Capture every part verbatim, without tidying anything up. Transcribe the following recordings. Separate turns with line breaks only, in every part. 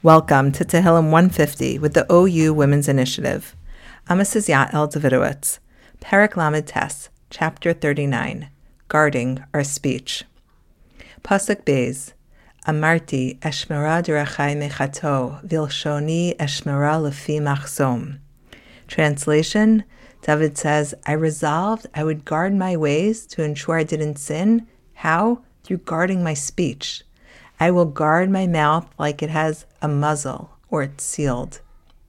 Welcome to Tehillim one fifty with the O U Women's Initiative. I'm Missus Yael Davidowitz. Perek Lamed Tes, Chapter thirty-nine, Guarding Our Speech. Pasuk Beis, Amarti eshmera derechai mechato, vilshoni eshmera lefi machsom. Translation, David says, I resolved I would guard my ways to ensure I didn't sin. How? Through guarding my speech. I will guard my mouth like it has a muzzle or it's sealed.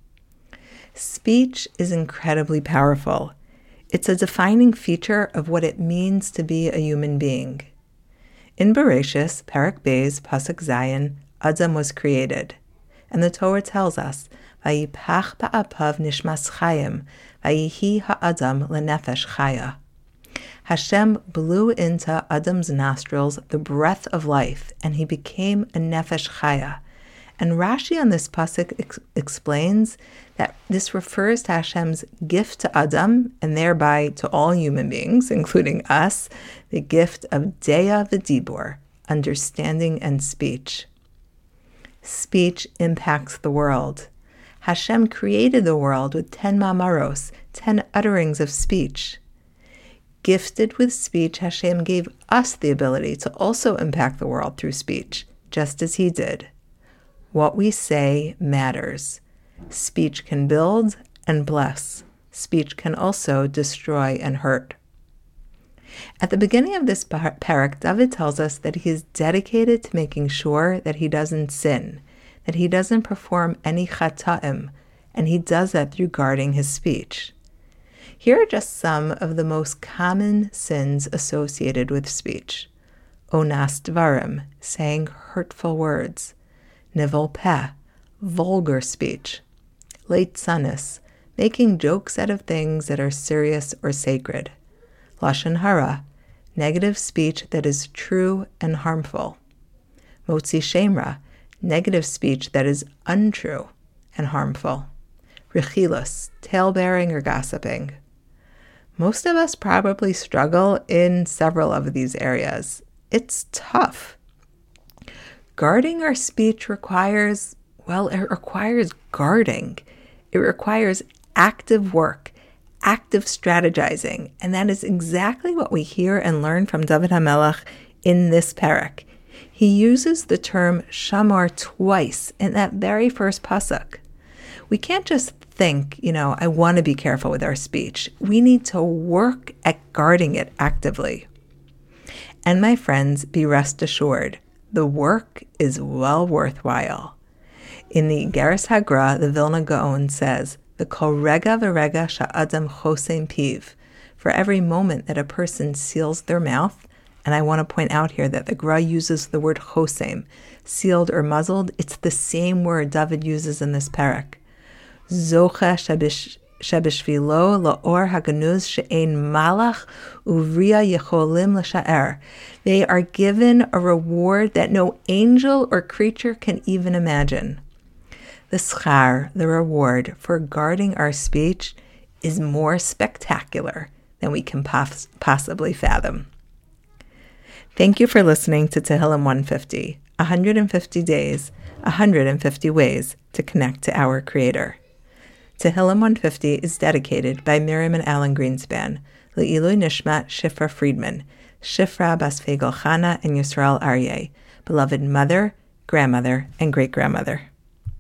Speech is incredibly powerful. It's a defining feature of what it means to be a human being. In Bereshis, Perek Beis, Pasuk Zayin, Adam was created. And the Torah tells us, Vayipach ba'apav nishmas chayim, vayihi ha'adam lenefesh chaya. Hashem blew into Adam's nostrils the breath of life, and he became a nefesh chaya. And Rashi on this pasuk ex- explains that this refers to Hashem's gift to Adam, and thereby to all human beings, including us, the gift of Deya v'Dibur, understanding and speech. Speech impacts the world. Hashem created the world with ten ma'amaros, ten utterings of speech. Gifted with speech, Hashem gave us the ability to also impact the world through speech, just as He did. What we say matters. Speech can build and bless. Speech can also destroy and hurt. At the beginning of this parak, David tells us that he is dedicated to making sure that he doesn't sin, that he doesn't perform any chata'im, and he does that through guarding his speech. Here are just some of the most common sins associated with speech. Onas dvarim, saying hurtful words. Nivel peh, vulgar speech. Leitzanis, making jokes out of things that are serious or sacred. Lashon hara, negative speech that is true and harmful. Motzi shemra, negative speech that is untrue and harmful. Rechilus, tale-bearing or gossiping. Most of us probably struggle in several of these areas. It's tough. Guarding our speech requires, well, it requires guarding. It requires active work, active strategizing, and that is exactly what we hear and learn from David HaMelech in this parak. He uses the term shamar twice in that very first pasuk. We can't just think, you know, I want to be careful with our speech. We need to work at guarding it actively. And my friends, be rest assured, the work is well worthwhile. In the Igeres Hagra, the Vilna Gaon says, the kol rega v'rega sha'adam chosem piv. For every moment that a person seals their mouth, and I want to point out here that the Gra uses the word chosem, sealed or muzzled, it's the same word David uses in this parak. Zocha shebishvilo laor haganuz she'ein malach uvriya yecholim l'sha'er. They are given a reward that no angel or creature can even imagine. The schar, the reward for guarding our speech, is more spectacular than we can pos- possibly fathom. Thank you for listening to Tehillim one fifty, one hundred fifty days, one hundred fifty ways to connect to our Creator. Tehillim one fifty is dedicated by Miriam and Alan Greenspan, Le'ilui Nishmat Shifra Friedman, Shifra Bas Fegel Chana and Yisrael Aryeh, beloved mother, grandmother, and great-grandmother.